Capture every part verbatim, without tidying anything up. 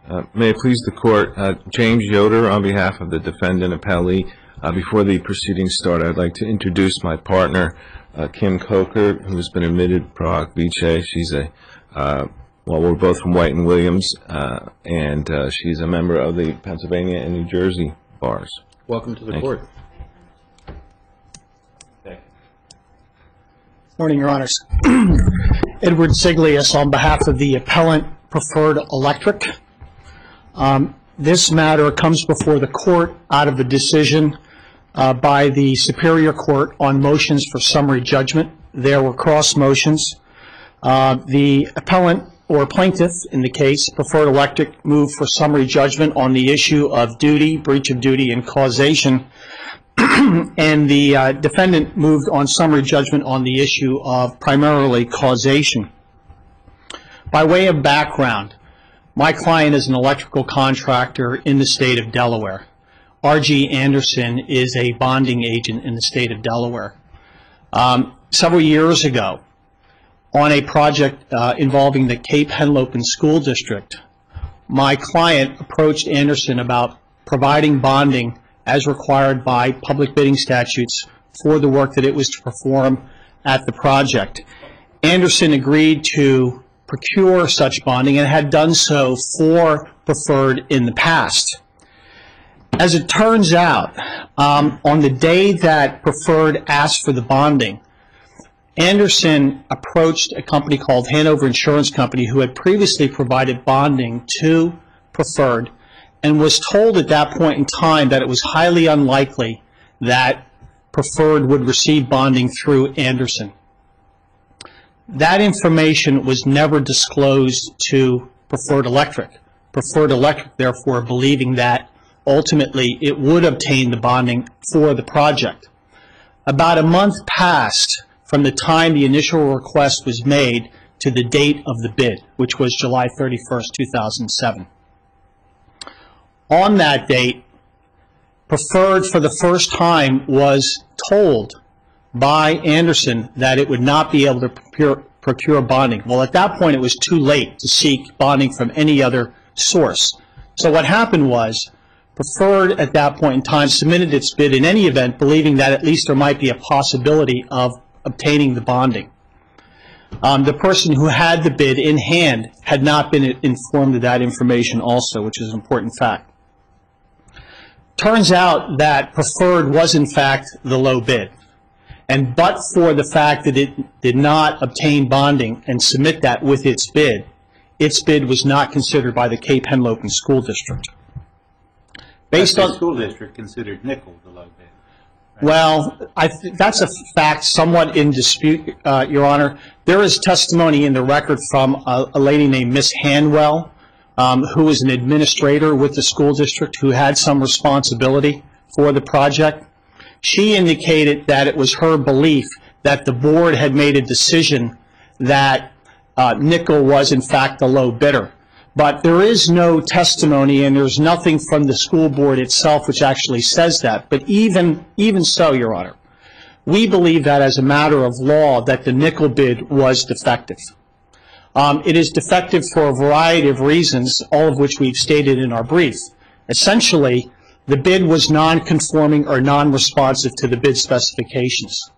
Uh, may it please the Court, uh, James Yoder on behalf of the defendant appellee. Uh, before the proceedings start, I'd like to introduce my partner, uh, Kim Coker, who's been admitted pro hoc vice. She's a, uh, well, we're both from White and Williams, uh, and uh, she's a member of the Pennsylvania and New Jersey bars. Welcome to the Thank Court. You. Thank you. Morning, Your Honors. Edward Siglius on behalf of the appellant, Preferred Electric. Um, this matter comes before the Court out of a decision uh, by the Superior Court on motions for summary judgment. There were cross motions. Uh, the appellant or plaintiff in the case, Preferred Electric, moved for summary judgment on the issue of duty, breach of duty, and causation. And the uh, defendant moved on summary judgment on the issue of primarily causation. By way of background, my client is an electrical contractor in the state of Delaware. R G Anderson is a bonding agent in the state of Delaware. Um, several years ago, on a project uh, involving the Cape Henlopen School District, my client approached Anderson about providing bonding as required by public bidding statutes for the work that it was to perform at the project. Anderson agreed to procure such bonding and had done so for Preferred in the past. As it turns out, um, on the day that Preferred asked for the bonding, Anderson approached a company called Hanover Insurance Company who had previously provided bonding to Preferred and was told at that point in time that it was highly unlikely that Preferred would receive bonding through Anderson. That information was never disclosed to Preferred Electric. Preferred Electric, therefore, believing that ultimately it would obtain the bonding for the project. About a month passed from the time the initial request was made to the date of the bid, which was July thirty-first, two thousand seven. On that date, Preferred for the first time was told by Anderson that it would not be able to procure, procure bonding. Well, at that point, it was too late to seek bonding from any other source. So what happened was Preferred at that point in time submitted its bid in any event, believing that at least there might be a possibility of obtaining the bonding. Um, the person who had the bid in hand had not been informed of that information also, which is an important fact. Turns out that Preferred was in fact the low bid. And but for the fact that it did not obtain bonding and submit that with its bid, its bid was not considered by the Cape Henlopen School District. Based on the school district considered Nickel the low bid. Right? Well, I th that's a fact somewhat in dispute, uh, Your Honor. There is testimony in the record from a, a lady named Miss Hanwell, um, who was an administrator with the school district who had some responsibility for the project. She indicated that it was her belief that the board had made a decision that uh, Nickel was in fact the low bidder. But there is no testimony and there's nothing from the school board itself which actually says that. But even, even so, Your Honor, we believe that as a matter of law that the Nickel bid was defective. Um, it is defective for a variety of reasons, all of which we've stated in our brief. Essentially, the bid was non-conforming or non-responsive to the bid specifications.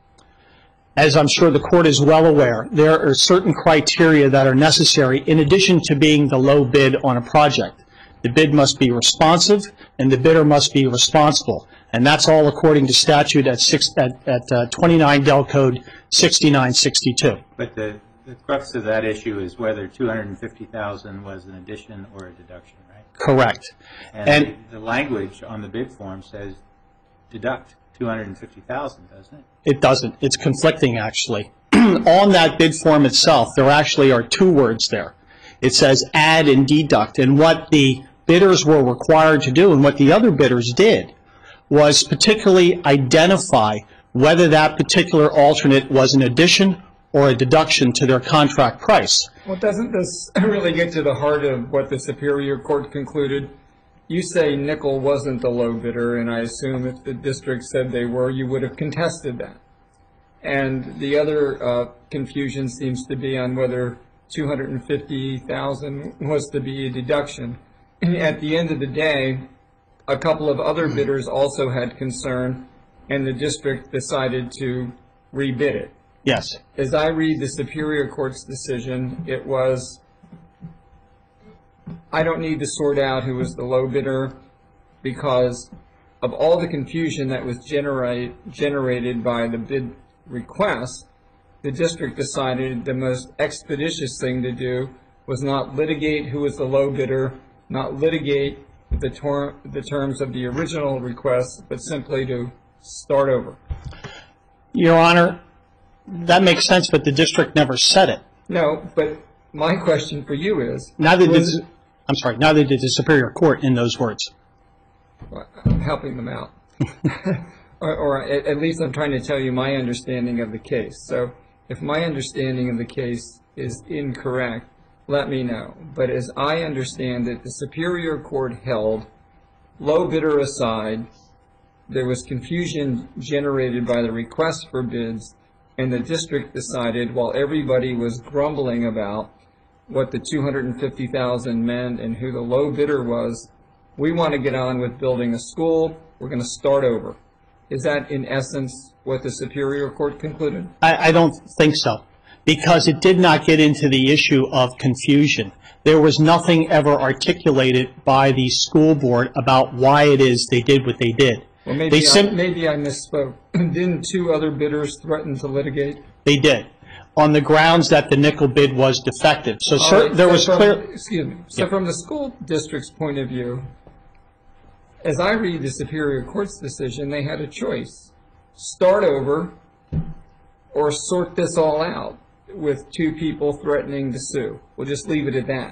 As I'm sure the Court is well aware, there are certain criteria that are necessary in addition to being the low bid on a project. The bid must be responsive and the bidder must be responsible. And that's all according to statute at, six, at, at uh, twenty-nine Del Code sixty-nine sixty-two. But the, the crux of that issue is whether two hundred fifty thousand dollars was an addition or a deduction, right? Correct. And, and the, the language on the bid form says deduct two hundred fifty thousand dollars, doesn't it? It doesn't. It's conflicting, actually. On that bid form itself, there actually are two words there. It says add and deduct. And what the bidders were required to do and what the other bidders did was particularly identify whether that particular alternate was an addition or a deduction to their contract price. Well, doesn't this really get to the heart of what the Superior Court concluded? You say Nickel wasn't the low bidder, and I assume if the district said they were, you would have contested that. And the other uh, confusion seems to be on whether two hundred fifty thousand dollars was to be a deduction. at the end of the day, a couple of other bidders also had concern, and the district decided to rebid it. Yes. As I read the Superior Court's decision, it was, I don't need to sort out who was the low bidder because of all the confusion that was generate, generated by the bid request, the district decided the most expeditious thing to do was not litigate who was the low bidder, not litigate the, tor- the terms of the original request, but simply to start over. Your Honor, that makes sense, but the district never said it. No, but my question for you is... Neither did, was, I'm sorry, neither did the Superior Court in those words. I'm helping them out. or or at, at least I'm trying to tell you my understanding of the case. So if my understanding of the case is incorrect, let me know. But as I understand it, the Superior Court held, low bidder aside, there was confusion generated by the request for bids, and the district decided, while everybody was grumbling about what the two hundred fifty thousand meant and who the low bidder was, we want to get on with building a school. We're going to start over. Is that, in essence, what the Superior Court concluded? I, I don't think so, because it did not get into the issue of confusion. There was nothing ever articulated by the school board about why it is they did what they did. Well, maybe, They I, sim- maybe I misspoke. Didn't two other bidders threaten to litigate? They did, on the grounds that the nickel bid was defective. So All cer- right, there so was from, clear... Excuse me. So Yeah. from the school district's point of view, as I read the Superior Court's decision, they had a choice. Start over or sort this all out with two people threatening to sue. We'll just leave it at that.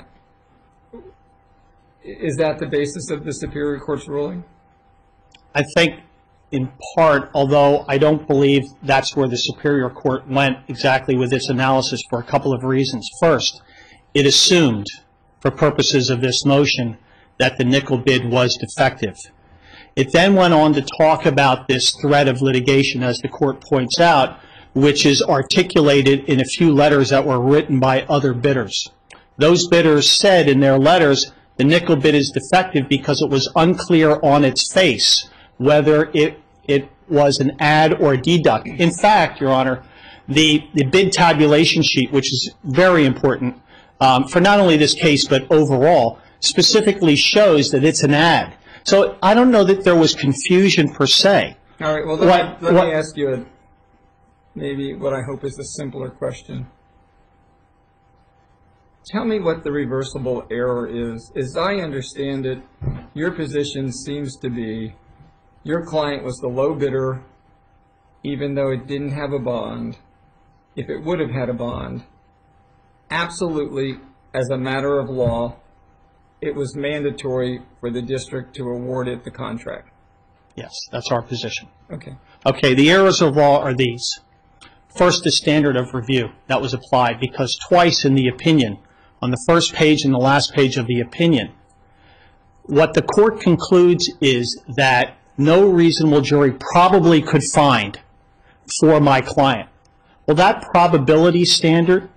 Is that the basis of the Superior Court's ruling? I think in part, although I don't believe that's where the Superior Court went exactly with its analysis for a couple of reasons. First, it assumed, for purposes of this motion, that the nickel bid was defective. It then went on to talk about this threat of litigation, as the court points out, which is articulated in a few letters that were written by other bidders. Those bidders said in their letters, the nickel bid is defective because it was unclear on its face whether it it was an add or a deduct. In fact, Your Honor, the, the bid tabulation sheet, which is very important um, for not only this case but overall, specifically shows that it's an add. So I don't know that there was confusion per se. All right, well, let, What- me, let what- me ask you a, maybe what I hope is a simpler question. Tell me what the reversible error is. As I understand it, your position seems to be your client was the low bidder even though it didn't have a bond. If it would have had a bond, absolutely, as a matter of law, it was mandatory for the district to award it the contract. Yes, that's our position. Okay. Okay, the errors of law are these. First, the standard of review that was applied, because twice in the opinion, on the first page and the last page of the opinion, what the court concludes is that no reasonable jury probably could find for my client. Well, that probability standard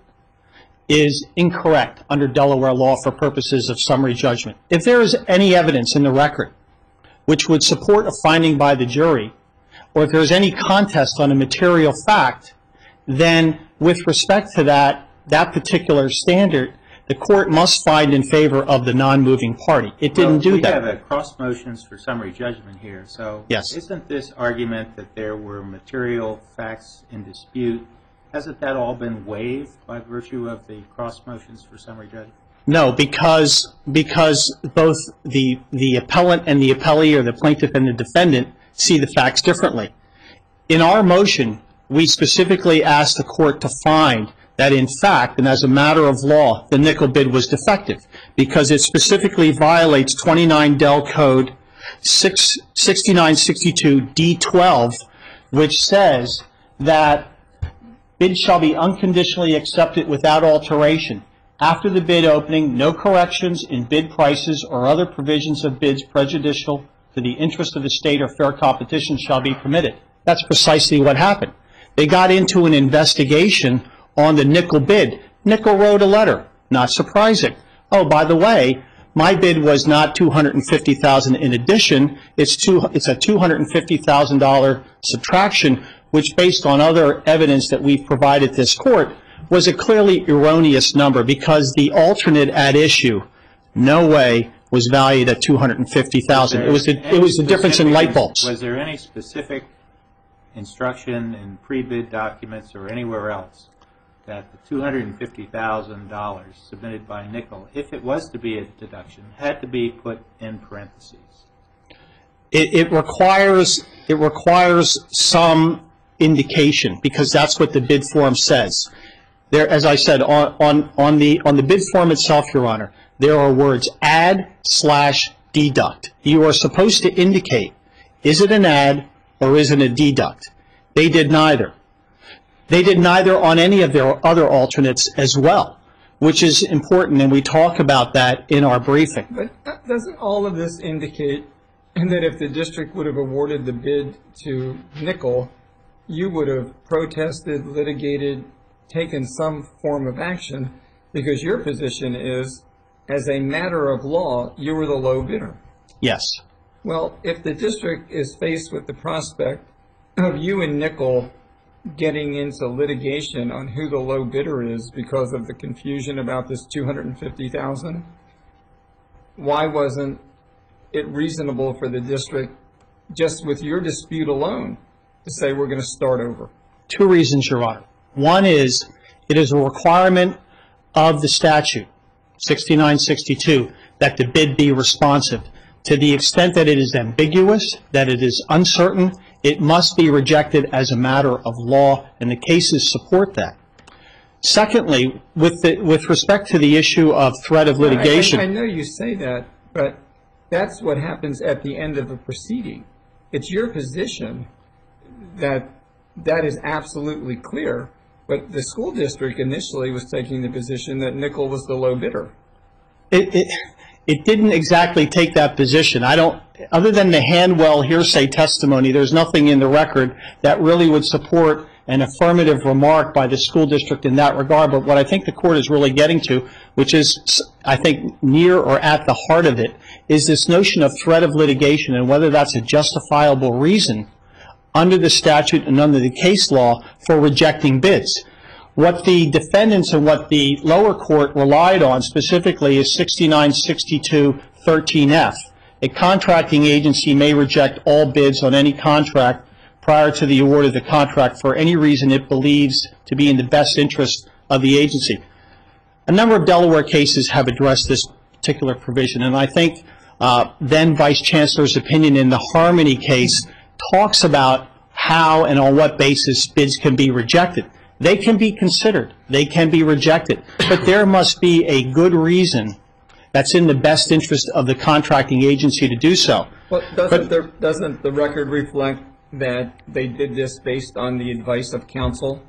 is incorrect under Delaware law for purposes of summary judgment. If there is any evidence in the record which would support a finding by the jury, or if there's any contest on a material fact, then with respect to that, that particular standard, the court must find in favor of the non-moving party. It didn't Well, do we that. have a cross motions for summary judgment here, so Yes. isn't this argument that there were material facts in dispute, hasn't that all been waived by virtue of the cross motions for summary judgment? No, because because both the the appellant and the appellee, or the plaintiff and the defendant, see the facts differently. In our motion, we specifically asked the court to find that in fact, and as a matter of law, the nickel bid was defective because it specifically violates twenty-nine Del Code sixty-nine sixty-two D twelve, which says that bids shall be unconditionally accepted without alteration. After the bid opening, no corrections in bid prices or other provisions of bids prejudicial to the interest of the state or fair competition shall be permitted. That's precisely what happened. They got into an investigation on the nickel bid. Nickel wrote a letter. Not surprising. Oh, by the way, My bid was not two hundred fifty thousand dollars in addition. It's two. It's a two hundred fifty thousand dollars subtraction, which, based on other evidence that we've provided this court, was a clearly erroneous number because the alternate at issue, no way, was valued at two hundred fifty thousand dollars. It was the, it was the difference in light bulbs. Was there any specific instruction in pre-bid documents or anywhere else that the two hundred fifty thousand dollars submitted by Nickel, if it was to be a deduction, had to be put in parentheses? It, it requires it requires some indication because that's what the bid form says. There, as I said, on on on the on the bid form itself, Your Honor, there are words add slash deduct. You are supposed to indicate, is it an add or is it a deduct? They did neither. They did neither on any of their other alternates as well, which is important, and we talk about that in our briefing. But doesn't all of this indicate that if the district would have awarded the bid to Nickel, you would have protested, litigated, taken some form of action, because your position is, as a matter of law, you were the low bidder? Yes. Well, if the district is faced with the prospect of you and Nickel getting into litigation on who the low bidder is because of the confusion about this two hundred fifty thousand dollars, why wasn't it reasonable for the district, just with your dispute alone, to say we're going to start over? Two reasons, Your Honor. One is it is a requirement of the statute, sixty-nine sixty-two, that the bid be responsive. To the extent that it is ambiguous, that it is uncertain, it must be rejected as a matter of law, and the cases support that. Secondly, with the, with respect to the issue of threat of litigation. I, I, I know you say that, but that's what happens at the end of a proceeding. It's your position that that is absolutely clear, but the school district initially was taking the position that Nickel was the low bidder. It, it, it didn't exactly take that position. I don't, other than the Handwell hearsay testimony, there's nothing in the record that really would support an affirmative remark by the school district in that regard. But what I think the court is really getting to, which is, I think, near or at the heart of it, is this notion of threat of litigation and whether that's a justifiable reason under the statute and under the case law for rejecting bids. What the defendants and what the lower court relied on specifically is sixty-nine sixty-two thirteen F. A contracting agency may reject all bids on any contract prior to the award of the contract for any reason it believes to be in the best interest of the agency. A number of Delaware cases have addressed this particular provision, and I think uh, then Vice Chancellor's opinion in the Harmony case talks about how and on what basis bids can be rejected. They can be considered. They can be rejected. But there must be a good reason that's in the best interest of the contracting agency to do so. Well, doesn't, there, doesn't the record reflect that they did this based on the advice of counsel?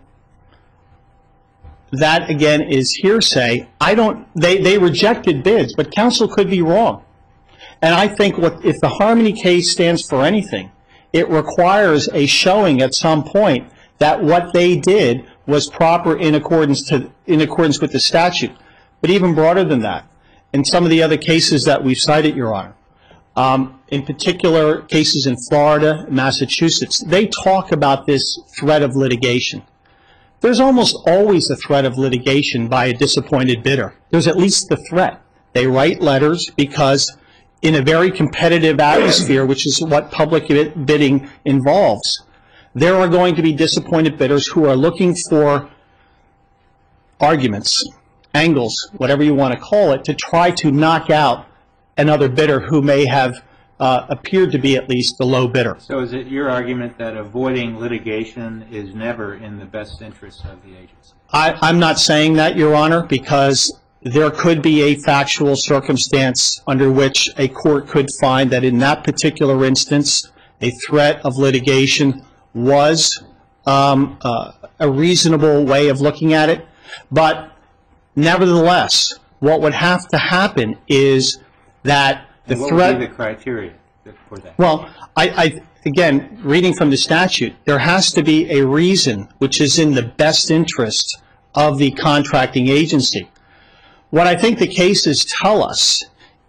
That, again, is hearsay. I don't, they, they rejected bids, but counsel could be wrong. And I think what, if the Harmony case stands for anything, it requires a showing at some point that what they did was proper in accordance to in accordance with the statute. But even broader than that, in some of the other cases that we've cited, Your Honor, um, in particular cases in Florida, Massachusetts, they talk about this threat of litigation. There's almost always a threat of litigation by a disappointed bidder. There's at least the threat. They write letters because in a very competitive atmosphere, which is what public bidding involves, there are going to be disappointed bidders who are looking for arguments, angles, whatever you want to call it, to try to knock out another bidder who may have uh, appeared to be at least the low bidder. So is it your argument that avoiding litigation is never in the best interest of the agency? I, I'm not saying that, Your Honor, because there could be a factual circumstance under which a court could find that in that particular instance, a threat of litigation was um, uh, a reasonable way of looking at it. But nevertheless, what would have to happen is that the and what threat... would be the criteria for that? Well, I, I, again, reading from the statute, there has to be a reason which is in the best interest of the contracting agency. What I think the cases tell us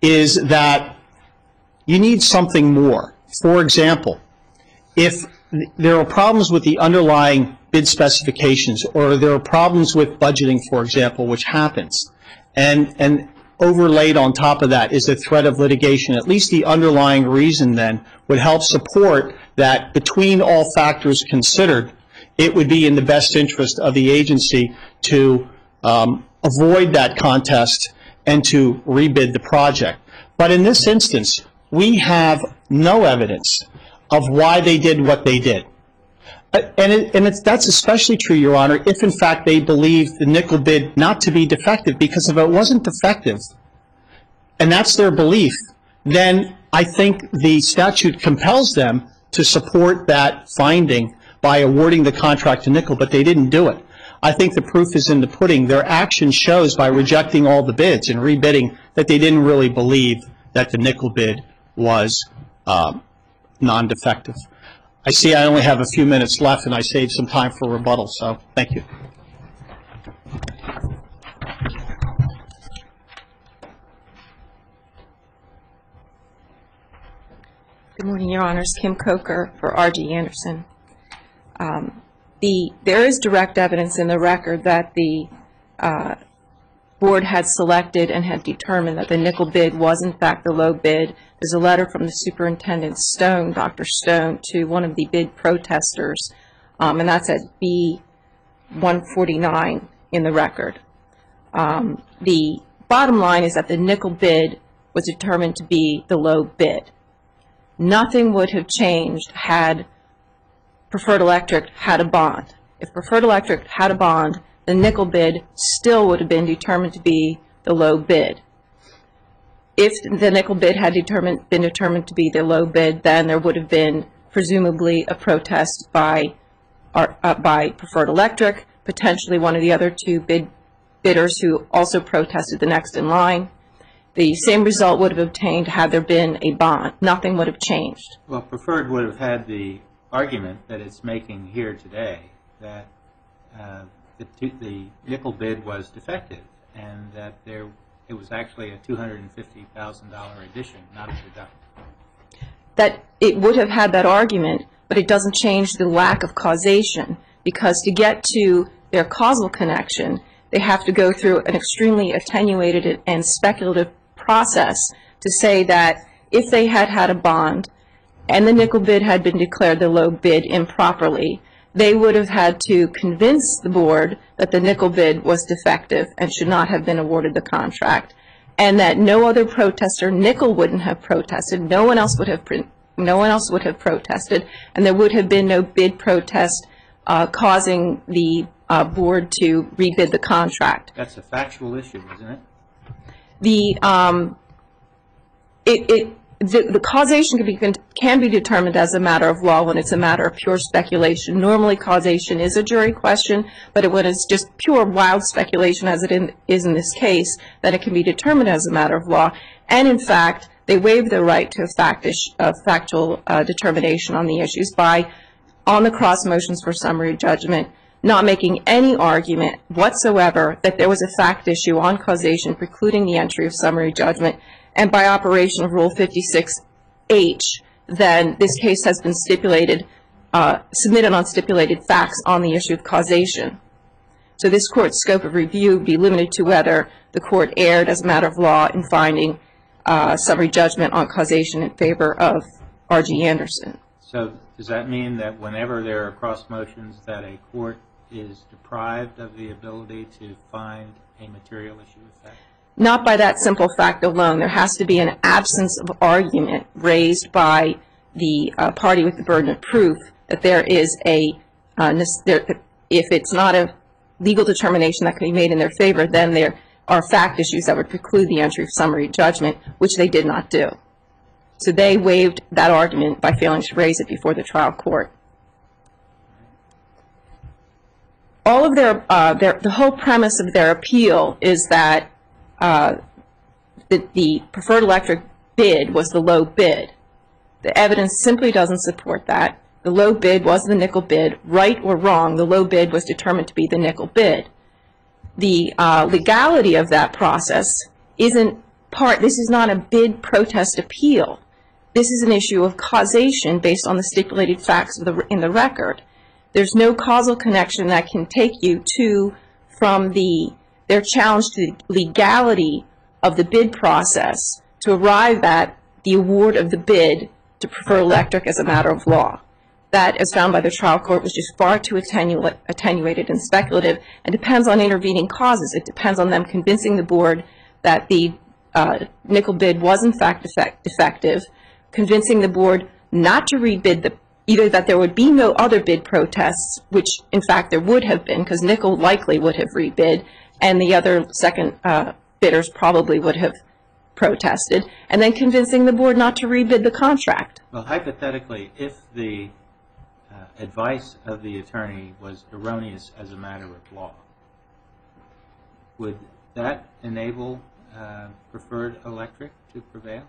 is that you need something more. For example, if there are problems with the underlying bid specifications, or there are problems with budgeting, for example, which happens, and, and overlaid on top of that is the threat of litigation, at least the underlying reason then would help support that between all factors considered, it would be in the best interest of the agency to um, avoid that contest and to rebid the project. But in this instance, we have no evidence of why they did what they did. Uh, And, it, and it's, that's especially true, Your Honor, if in fact they believe the nickel bid not to be defective, because if it wasn't defective, and that's their belief, then I think the statute compels them to support that finding by awarding the contract to nickel, but they didn't do it. I think the proof is in the pudding. Their action shows by rejecting all the bids and rebidding that they didn't really believe that the nickel bid was um, non-defective. I see I only have a few minutes left, and I saved some time for rebuttal, so thank you. Good morning, Your Honors. Kim Coker for R G Anderson. Um, the, there is direct evidence in the record that the uh, board had selected and had determined that the nickel bid was in fact the low bid. There's a letter from the Superintendent Stone, Doctor Stone, to one of the bid protesters, um, and that's at B one forty-nine in the record. Um, the bottom line is that the nickel bid was determined to be the low bid. Nothing would have changed had Preferred Electric had a bond. If Preferred Electric had a bond, the nickel bid still would have been determined to be the low bid. If the nickel bid had determined, been determined to be the low bid, then there would have been presumably a protest by, uh, by Preferred Electric, potentially one of the other two bid bidders who also protested the next in line. The same result would have obtained had there been a bond. Nothing would have changed. Well, Preferred would have had the argument that it's making here today, that uh, the, the nickel bid was defective and that there it was actually a two hundred fifty thousand dollar addition, not a deduction. That it would have had that argument, but it doesn't change the lack of causation, because to get to their causal connection, they have to go through an extremely attenuated and speculative process to say that if they had had a bond and the nickel bid had been declared the low bid improperly, they would have had to convince the board that the nickel bid was defective and should not have been awarded the contract, and that no other protester, nickel wouldn't have protested, no one else would have, no one else would have protested, and there would have been no bid protest uh, causing the uh, board to rebid the contract. That's a factual issue, isn't it? The um, it, it the, the causation can be can be determined as a matter of law when it's a matter of pure speculation. Normally, causation is a jury question, but it, when it's just pure wild speculation, as it in, is in this case, that it can be determined as a matter of law. And in fact, they waive their right to a factish, uh, factual uh, determination on the issues by, on the cross motions for summary judgment, not making any argument whatsoever that there was a fact issue on causation precluding the entry of summary judgment, and by operation of Rule fifty-six H, then this case has been stipulated, uh, submitted on stipulated facts on the issue of causation. So this court's scope of review would be limited to whether the court erred as a matter of law in finding uh, summary judgment on causation in favor of R G Anderson. So does that mean that whenever there are cross motions that a court is deprived of the ability to find a material issue of fact? Not by that simple fact alone. There has to be an absence of argument raised by the uh, party with the burden of proof that there is a, uh, there, if it's not a legal determination that can be made in their favor, then there are fact issues that would preclude the entry of summary judgment, which they did not do. So they waived that argument by failing to raise it before the trial court. All of their, uh, their the whole premise of their appeal is that uh, the, the Preferred Electric bid was the low bid. The evidence simply doesn't support that. The low bid was the nickel bid. Right or wrong, the low bid was determined to be the nickel bid. The uh, legality of that process isn't part, this is not a bid protest appeal. This is an issue of causation based on the stipulated facts of the, in the record. There's no causal connection that can take you to, from the, their challenge to the legality of the bid process to arrive at the award of the bid to Preferred Electric as a matter of law. That, as found by the trial court, was just far too attenu attenuated and speculative, and depends on intervening causes. It depends on them convincing the board that the uh, nickel bid was in fact defect defective, convincing the board not to rebid the, either that there would be no other bid protests, which in fact there would have been, because nickel likely would have rebid, and the other second uh, bidders probably would have protested, and then convincing the board not to rebid the contract. Well, hypothetically, if the uh, advice of the attorney was erroneous as a matter of law, would that enable uh, Preferred Electric to prevail?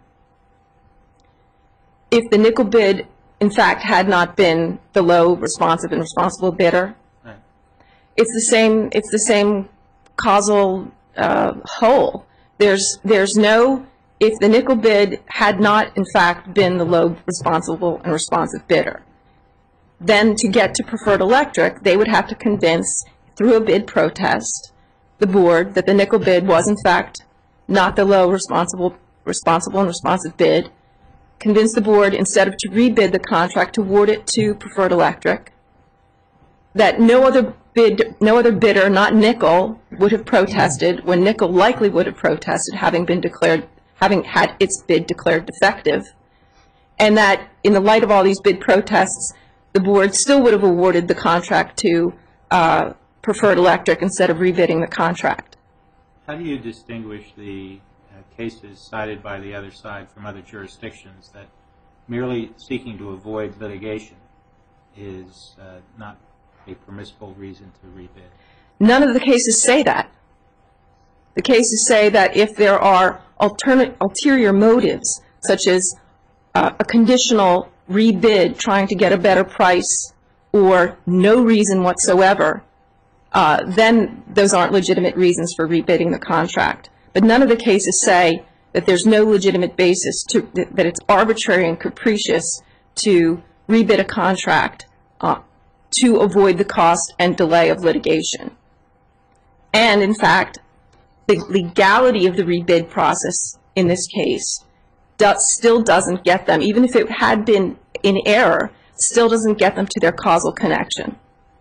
If the nickel bid, in fact, had not been the low, responsive, and responsible bidder, Right. it's the same. It's the same causal uh, whole. There's there's no. If the nickel bid had not, in fact, been the low, responsible, and responsive bidder, then to get to Preferred Electric, they would have to convince, through a bid protest, the board that the nickel bid was, in fact, not the low, responsible, responsible, and responsive bid. Convince the board, instead of to rebid the contract, to award it to Preferred Electric. That no other bid, no other bidder, not nickel, would have protested when nickel likely would have protested, having been declared, having had its bid declared defective, and that in the light of all these bid protests, the board still would have awarded the contract to uh, Preferred Electric instead of rebidding the contract. How do you distinguish the uh, cases cited by the other side from other jurisdictions that merely seeking to avoid litigation is uh, not a permissible reason to rebid? None of the cases say that. The cases say that if there are alternate, ulterior motives, such as uh, a conditional rebid trying to get a better price or no reason whatsoever, uh, then those aren't legitimate reasons for rebidding the contract. But none of the cases say that there's no legitimate basis, to, that it's arbitrary and capricious to rebid a contract uh, to avoid the cost and delay of litigation. And in fact, the legality of the rebid process in this case does, still doesn't get them, even if it had been in error, still doesn't get them to their causal connection.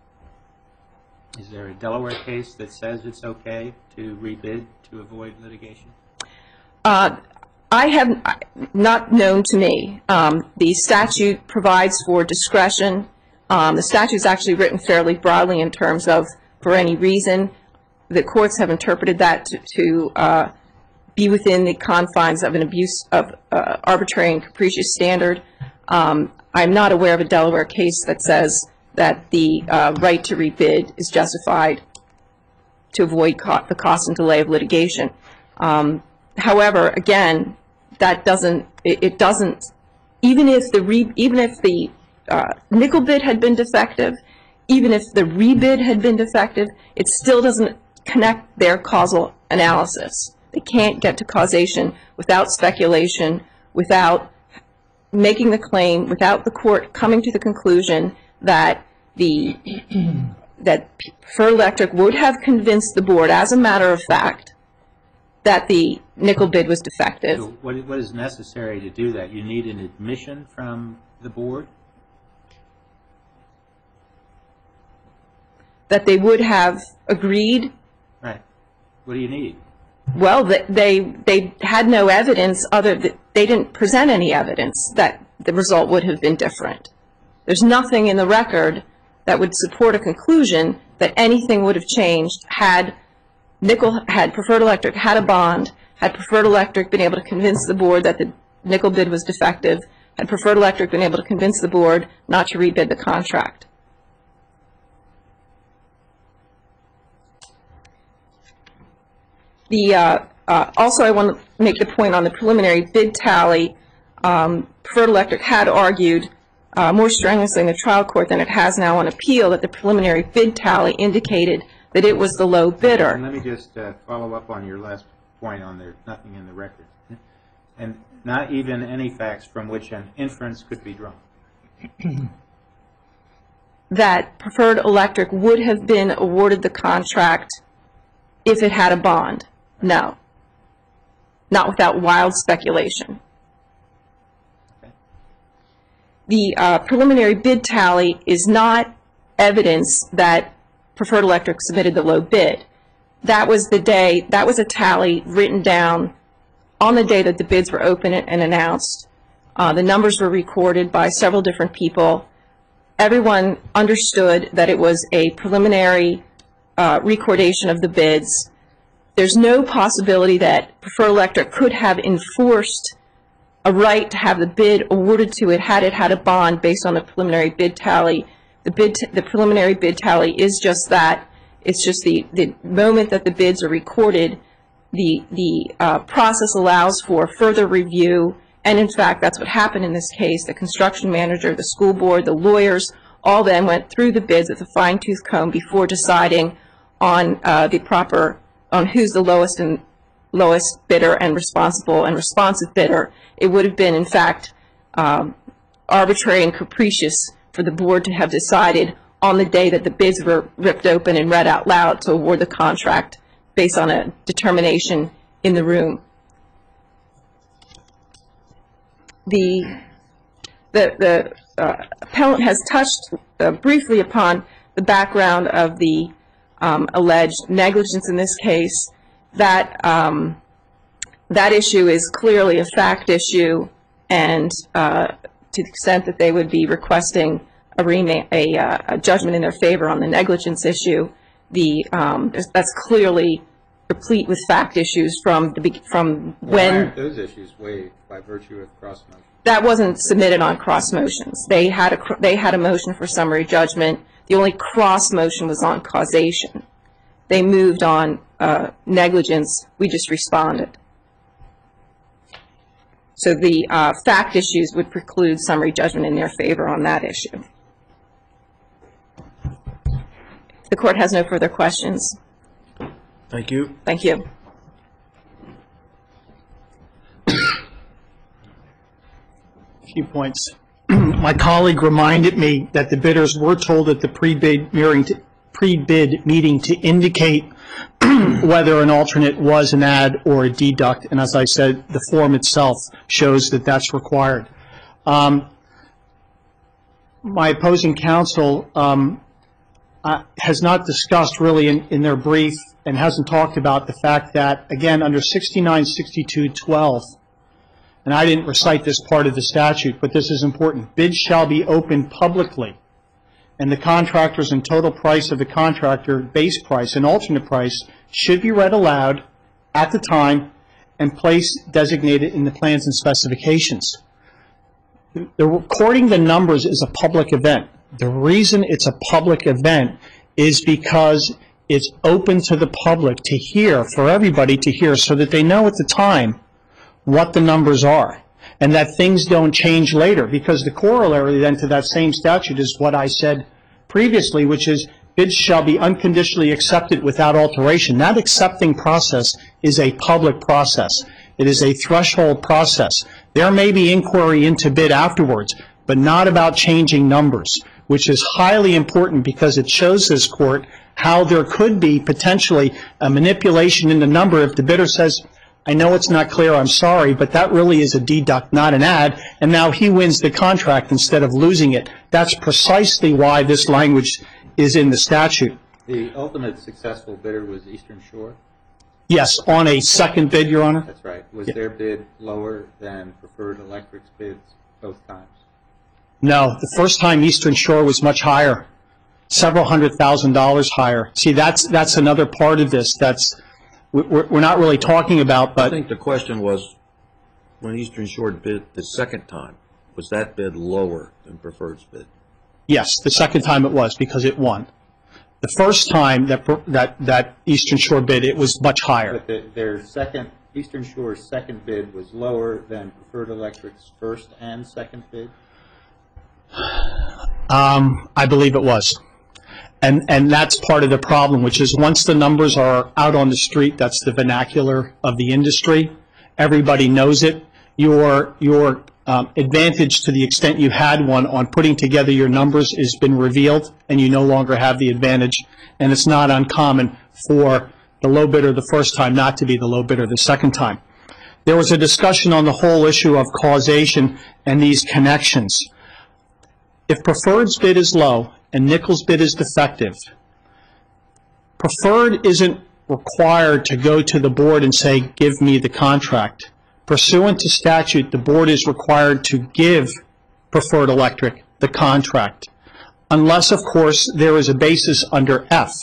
Is there a Delaware case that says it's okay to rebid to avoid litigation? Uh, I have not known to me. Um, the statute provides for discretion. Um, the statute is actually written fairly broadly in terms of for any reason. The courts have interpreted that to, to uh, be within the confines of an abuse of uh, arbitrary and capricious standard. Um, I'm not aware of a Delaware case that says that the uh, right to rebid is justified to avoid co the cost and delay of litigation. Um, however, again, that doesn't, it, it doesn't, even if the, re, even if the uh, nickel bid had been defective, even if the rebid had been defective, it still doesn't connect their causal analysis. They can't get to causation without speculation, without making the claim, without the court coming to the conclusion that the that Preferred Electric would have convinced the board, as a matter of fact, that the nickel bid was defective. So what, what is necessary to do that? You need an admission from the board? That they would have agreed. Right. What do you need? Well, they they had no evidence other that they didn't present any evidence that the result would have been different. There's nothing in the record that would support a conclusion that anything would have changed had nickel had Preferred Electric had a bond, had Preferred Electric been able to convince the board that the nickel bid was defective, had Preferred Electric been able to convince the board not to rebid the contract. The, uh, uh, also, I want to make the point on the preliminary bid tally. Um, Preferred Electric had argued uh, more strenuously in the trial court than it has now on appeal that the preliminary bid tally indicated that it was the low bidder. And let me just uh, follow up on your last point on there's nothing in the record. And not even any facts from which an inference could be drawn. That Preferred Electric would have been awarded the contract if it had a bond. No. Not without wild speculation. The uh, preliminary bid tally is not evidence that Preferred Electric submitted the low bid. That was the day, that was a tally written down on the day that the bids were open and announced. Uh, the numbers were recorded by several different people. Everyone understood that it was a preliminary uh, recordation of the bids. There's no possibility that Preferred Electric could have enforced a right to have the bid awarded to it had it had a bond based on the preliminary bid tally. The bid, the preliminary bid tally is just that. It's just the, the moment that the bids are recorded, the, the uh, process allows for further review, and in fact, that's what happened in this case. The construction manager, the school board, the lawyers, all then went through the bids with a fine-tooth comb before deciding on uh, the proper, on who's the lowest and lowest bidder and responsible and responsive bidder. It would have been, in fact, um, arbitrary and capricious for the board to have decided on the day that the bids were ripped open and read out loud to award the contract based on a determination in the room. The, the, the uh, appellant has touched uh, briefly upon the background of the um, alleged negligence in this case. That, um, that issue is clearly a fact issue, and uh, to the extent that they would be requesting a, rema a, uh, a judgment in their favor on the negligence issue, the, um, that's clearly replete with fact issues from, the, from Why when... aren't those issues waived by virtue of cross motion? That wasn't submitted on cross motions. They had a, they had a motion for summary judgment. The only cross motion was on causation. They moved on uh, negligence. We just responded. So the uh, fact issues would preclude summary judgment in their favor on that issue. If the court has no further questions. Thank you. Thank you. A few points. My colleague reminded me that the bidders were told at the pre-bid hearing to pre-bid meeting to indicate whether an alternate was an add or a deduct, and as I said, the form itself shows that that's required. Um, my opposing counsel um, uh, has not discussed really in, in their brief and hasn't talked about the fact that, again, under sixty-nine sixty-two twelve, and I didn't recite this part of the statute, but this is important, bids shall be opened publicly, and the contractor's and total price of the contractor, base price and alternate price, should be read aloud at the time and place designated in the plans and specifications. The recording the numbers is a public event. The reason it's a public event is because it's open to the public to hear, for everybody to hear, so that they know at the time what the numbers are, and that things don't change later, because the corollary then to that same statute is what I said previously, which is bids shall be unconditionally accepted without alteration. That accepting process is a public process. It is a threshold process. There may be inquiry into bid afterwards, but not about changing numbers, which is highly important because it shows this court how there could be potentially a manipulation in the number if the bidder says, I know it's not clear, I'm sorry, but that really is a deduct, not an add, and now he wins the contract instead of losing it. That's precisely why this language is in the statute. The ultimate successful bidder was Eastern Shore? Yes, on a second bid, Your Honor. That's right. Was Yeah. their bid lower than Preferred Electric's bids both times? No, the first time Eastern Shore was much higher, several hundred thousand dollars higher. See, that's, that's another part of this that's we're, we're not really talking about, I but think the question was, when Eastern Shore bid the second time, was that bid lower than Preferred's bid? yes, the second time it was because it won. The first time that that that Eastern Shore bid, it was much higher. But the, their second, Eastern Shore's second bid was lower than Preferred Electric's first and second bid? Um, I believe it was. And, and that's part of the problem, which is once the numbers are out on the street, that's the vernacular of the industry. Everybody knows it. your, your um, advantage, to the extent you had one, on putting together your numbers has been revealed, and you no longer have the advantage. And it's not uncommon for the low bidder the first time not to be the low bidder the second time. There was a discussion on the whole issue of causation and these connections. If Preferred's bid is low and Nickel's bid is defective, Preferred isn't required to go to the board and say, give me the contract. Pursuant to statute, the board is required to give Preferred Electric the contract, unless, of course, there is a basis under F.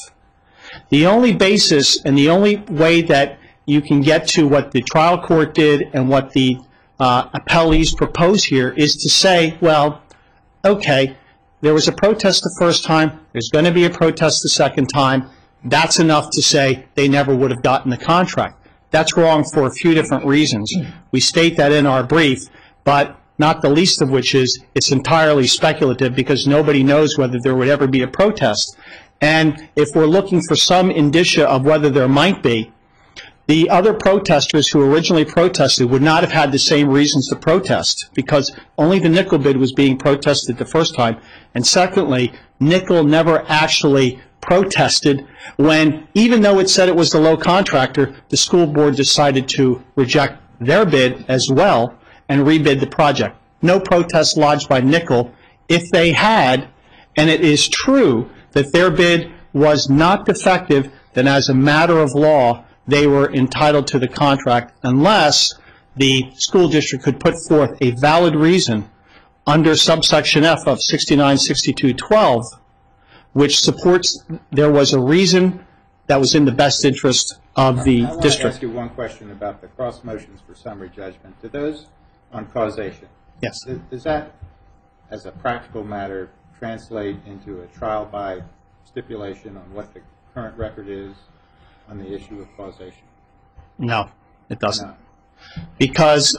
The only basis and the only way that you can get to what the trial court did and what the uh, appellees propose here is to say, well, okay, there was a protest the first time, there's going to be a protest the second time. That's enough to say they never would have gotten the contract. That's wrong for a few different reasons. We state that in our brief, but not the least of which is it's entirely speculative, because nobody knows whether there would ever be a protest. And if we're looking for some indicia of whether there might be, the other protesters who originally protested would not have had the same reasons to protest, because only the Nickel bid was being protested the first time. And secondly, Nickel never actually protested when, even though it said it was the low contractor, the school board decided to reject their bid as well and rebid the project. No protest lodged by Nickel. If they had, and it is true that their bid was not defective, then as a matter of law, they were entitled to the contract, unless the school district could put forth a valid reason under subsection F of sixty-nine sixty-two twelve, which supports there was a reason that was in the best interest of the I want district. to ask you one question about the cross motions for summary judgment. Do those on causation, Yes. does does that, as a practical matter, translate into a trial by stipulation on what the current record is on the issue of causation? No, it doesn't. No. Because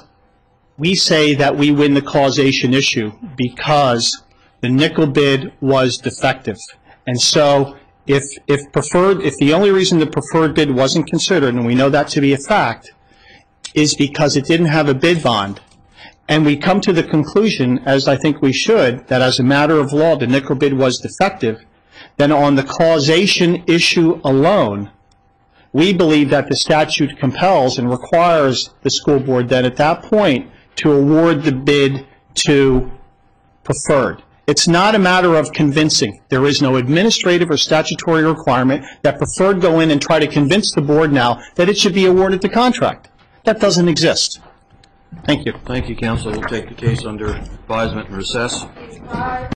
we say that we win the causation issue because the Nickel bid was defective. And so if, if preferred, if the only reason the preferred bid wasn't considered, and we know that to be a fact, is because it didn't have a bid bond, and we come to the conclusion, as I think we should, that as a matter of law the Nickel bid was defective, then on the causation issue alone, we believe that the statute compels and requires the school board then at that point to award the bid to Preferred. It's not a matter of convincing. There is no administrative or statutory requirement that Preferred go in and try to convince the board now that it should be awarded the contract. That doesn't exist. Thank you. Thank you, counsel. We'll take the case under advisement and recess.